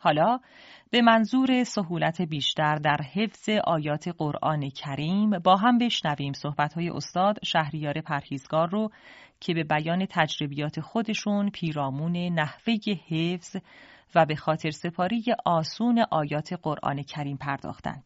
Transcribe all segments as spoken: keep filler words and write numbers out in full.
حالا به منظور سهولت بیشتر در حفظ آیات قرآن کریم با هم بشنویم صحبت‌های استاد شهریار پرهیزگار رو که به بیان تجربیات خودشون پیرامون نحوه حفظ و به خاطر سپاری آسون آیات قرآن کریم پرداختند.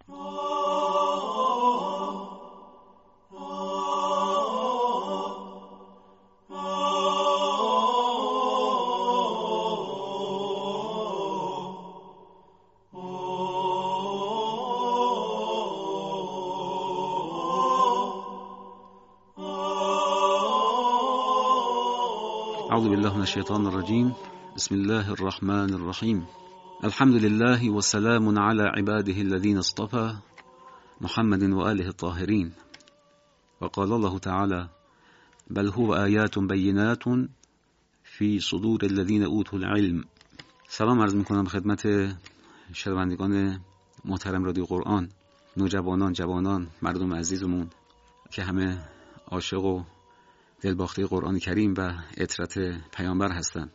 اعوذ بالله من الشیطان الرجیم. بسم الله الرحمن الرحیم. الحمد لله و سلام علی عباده الذین اصطفى محمد و آله الطاهرین. و قال الله تعالی بل هو آیات بینات فی صدور الذین اوتوا العلم. سلام عرض میکنم خدمت شنوندگان محترم رادیو قرآن، نوجوانان، جوانان، مردم عزیزمون که همه عاشق و دلباخته قرآن کریم و اطرت پیامبر هستند.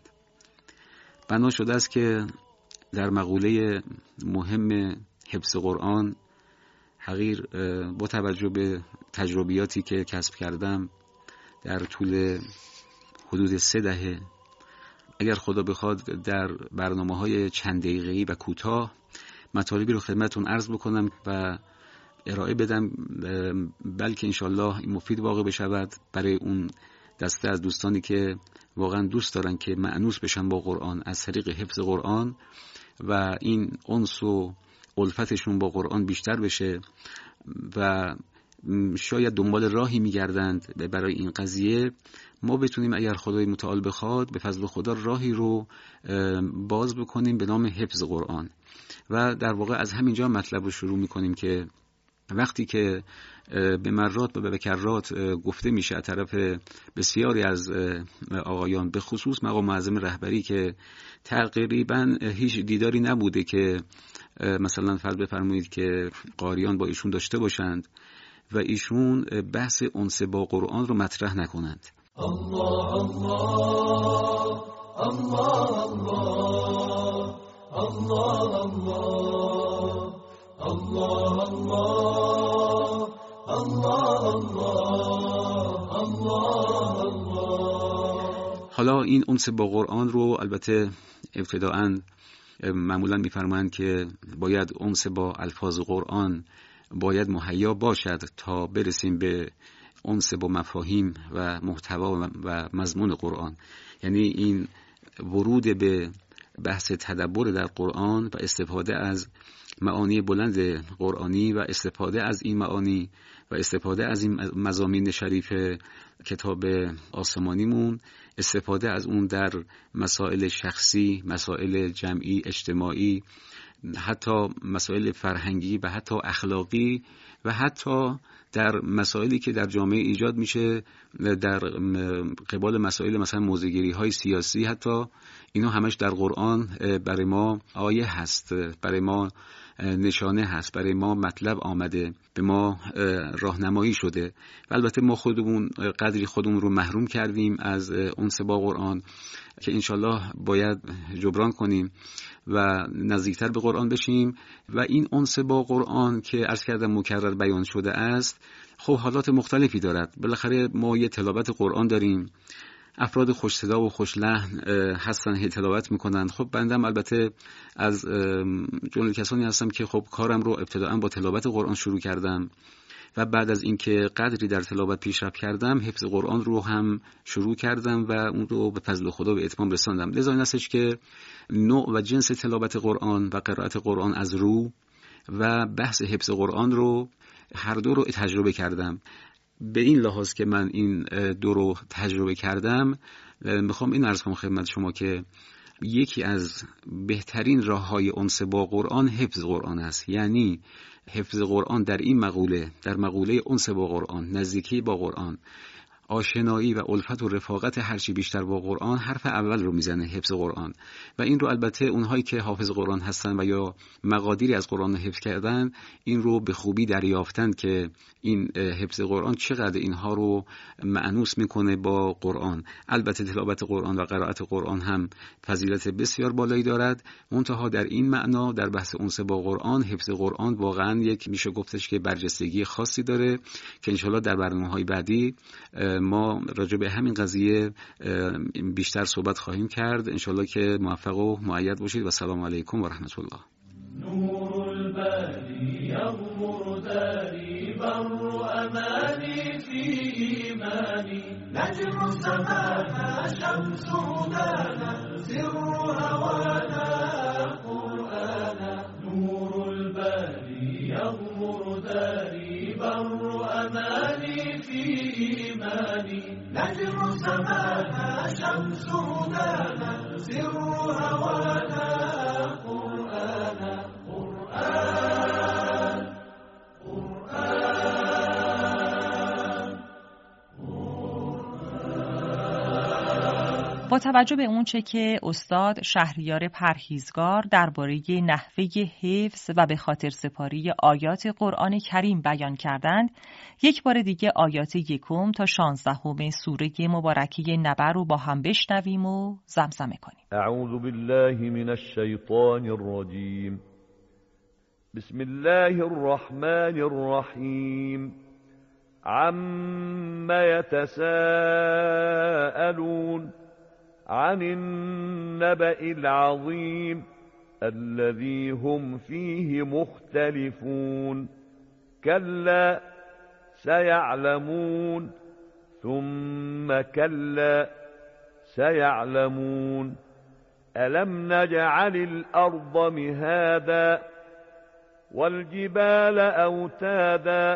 بنا شده است که در مقوله مهم حفظ قرآن حقیر با توجه به تجربیاتی که کسب کردم در طول حدود سه دهه، اگر خدا بخواد در برنامه‌های چند دقیقه‌ای و کوتاه مطالبی رو خدمتتون عرض بکنم و ارائه بدم، بلکه انشالله این مفید واقع بشود برای اون دسته از دوستانی که واقعا دوست دارن که مأنوس بشن با قرآن از طریق حفظ قرآن و این انس و الفتشون با قرآن بیشتر بشه و شاید دنبال راهی میگردند برای این قضیه. ما بتونیم اگر خدای متعال بخواد به فضل خدا راهی رو باز بکنیم به نام حفظ قرآن و در واقع از همینجا مطلب رو شروع میکنیم که وقتی که به مرات و به کرات گفته میشه از طرف بسیاری از آقایان به خصوص مقام معظم رهبری که تقریبا هیچ دیداری نبوده که مثلا فرض بفرمایید که قاریان با ایشون داشته باشند و ایشون بحث انس با قرآن رو مطرح نکنند. الله الله الله الله الله الله الله الله الله الله. حالا این انس با قرآن رو البته ابتداءً معمولاً می‌فرمایند که باید انس با الفاظ قرآن باید مهیا باشد تا برسیم به انس با مفاهیم و محتوا و مضمون قرآن. یعنی این ورود به بحث تدبر در قرآن و استفاده از معانی بلند قرآنی و استفاده از این معانی و استفاده از این مضامین شریف کتاب آسمانیمون، استفاده از اون در مسائل شخصی، مسائل جمعی، اجتماعی، حتی مسائل فرهنگی و حتی اخلاقی و حتی در مسائلی که در جامعه ایجاد میشه در قبال مسائل مثلا موضع‌گیری های سیاسی، حتی اینا همش در قرآن برای ما آیه هست، برای ما نشانه هست، برای ما مطلب آمده، به ما راهنمایی شده. و البته ما خودمون قدری خودمون رو محروم کردیم از انس با قرآن که انشالله باید جبران کنیم و نزدیکتر به قرآن بشیم. و این انس با قرآن که عرض کردم مکرر بیان شده است، خب حالات مختلفی دارد. بالاخره ما یه تلاوت قرآن داریم، افراد خوش صدا و خوش لحن هستن هی تلاوت میکنن. خب بندم البته از جمله کسانی هستم که خب کارم رو ابتداءً با تلاوت قرآن شروع کردم و بعد از اینکه قدری در تلاوت پیشرفت کردم حفظ قرآن رو هم شروع کردم و اون رو به فضل خدا به اتمام رساندم. لذا این هستش که نوع و جنس تلاوت قرآن و قرائت قرآن از رو و بحث حفظ قرآن رو هر دو رو تجربه کردم. به این لحاظ که من این دو رو تجربه کردم میخوام این عرض کنم خدمت شما که یکی از بهترین راه‌های انس با قرآن حفظ قرآن است. یعنی حفظ قرآن در این مقوله، در مقوله انس با قرآن، نزدیکی با قرآن، آشنایی و الفت و رفاقت هرچی بیشتر با قرآن حرف اول رو میزنه، حفظ قرآن. و این رو البته اونهایی که حافظ قرآن هستن و یا مقادیری از قرآن حفظ کردن این رو به خوبی دریافتن که این حفظ قرآن چقدر اینها رو مأنوس میکنه با قرآن. البته تلاوت قرآن و قرائت قرآن هم فضیلت بسیار بالایی دارد، منتها در این معنا در بحث انس با قرآن حفظ قرآن واقعا یک میشه گفتش که برجستگی خاصی داره که انشالله در برنامه‌های بعدی ما راجع به همین قضیه بیشتر صحبت خواهیم کرد. انشالله که موفق و مؤید باشید و سلام علیکم و رحمت الله. نور الباری یغمر داری بر امانی فی ایمانی نجم سمانا شمس هدانا سر هوانا قرآنا نور الباری یغمر داری بر امانی فی ایمانی نجم سمانا شمس هدانا سر هوانا قرآنا قرآن با توجه به اونچه که استاد شهریار پرهیزگار درباره نحوه حفظ و به خاطر سپاری آیات قرآن کریم بیان کردند، یک بار دیگه آیات یکم تا شانزدهم سوره مبارکه نبأ رو با هم بشنویم و زمزمه کنیم. اعوذ بالله من الشیطان الرجیم. بسم الله الرحمن الرحیم. عم يتساءلون عن النبأ العظيم الذي هم فيه مختلفون كلا سيعلمون ثم كلا سيعلمون ألم نجعل الأرض مهادا والجبال أوتادا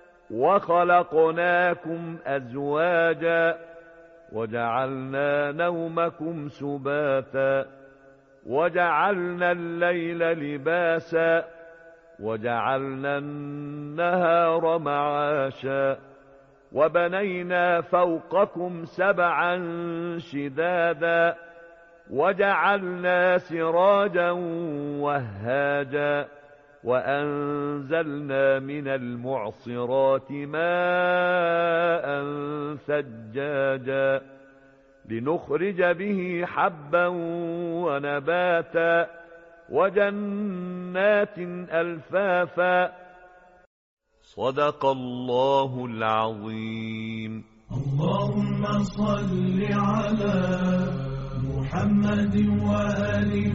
وخلقناكم أزواجا وجعلنا نومكم سباتا وجعلنا الليل لباسا وجعلنا النهار معاشا وبنينا فوقكم سبعا شدادا وجعلنا سراجا وهاجا وأنزلنا من المعصرات ماء ثجاجا لنخرج به حبا ونباتا وجنات ألفافا صدق الله العظيم. اللهم صل على محمد وآل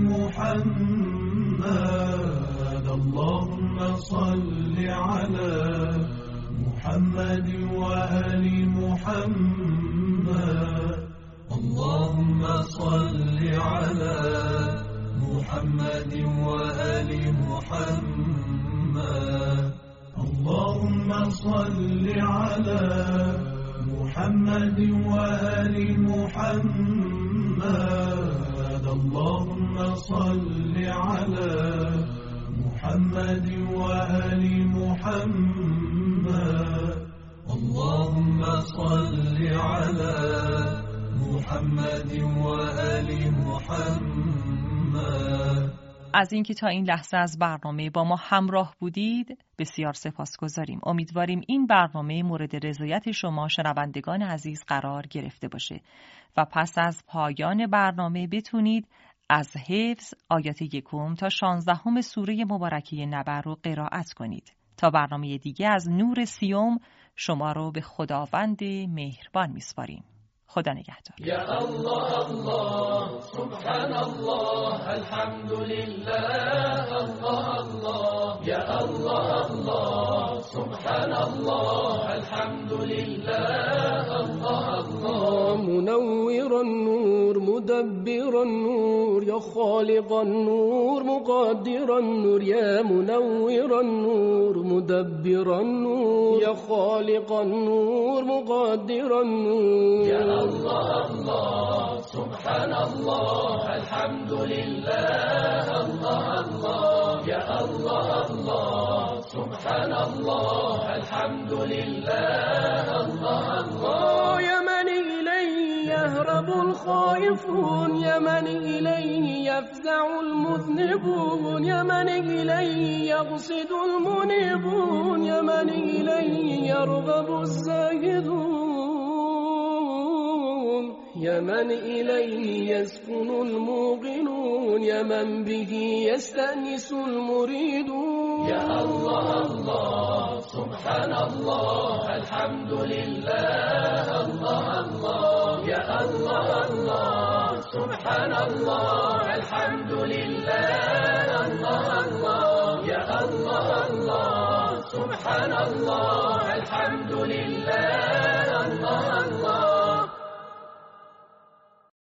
محمد. اللهم صل على محمد وآل محمد. اللهم صل على محمد وآل محمد. اللهم صل على محمد وآل محمد. اللهم صل على محمد وآل محمد. اللهم صل على محمد وآل محمد. از اینکه تا این لحظه از برنامه با ما همراه بودید بسیار سپاسگزاریم. امیدواریم این برنامه مورد رضایت شما شنوندگان عزیز قرار گرفته باشه و پس از پایان برنامه بتونید از حفظ آیات یکم تا شانزدهم سوره مبارکه نبأ رو قرائت کنید. تا برنامه دیگه از نور سیوم شما رو به خداوند مهربان میسپاریم. خدا نگهدار. یا الله الله سبحان الله الحمد لله الله الله. یا الله الله سبحان الله الحمد لله الله الله. منور النور مدبر النور یا خالق النور مقدر النور. یا منور النور مدبر النور یا خالق النور مقدر النور. یا الله الله سبحان الله الحمد لله الله الله. یا الله الله سبحان الله الحمد لله الله الله. خائفون، يا من إليه يفزع المذنبون، يا من إليه يقصد المنيبون، يا من إليه يرغب الزاهدون، يا من إليه يسكن الموقنون، يا من به يستأنس المريدون. يا الله الله سبحان الله الحمد لله الله الله. يا الله الله سبحان الله الحمد لله الله الله. يا الله الله سبحان الله الحمد لله الله الله.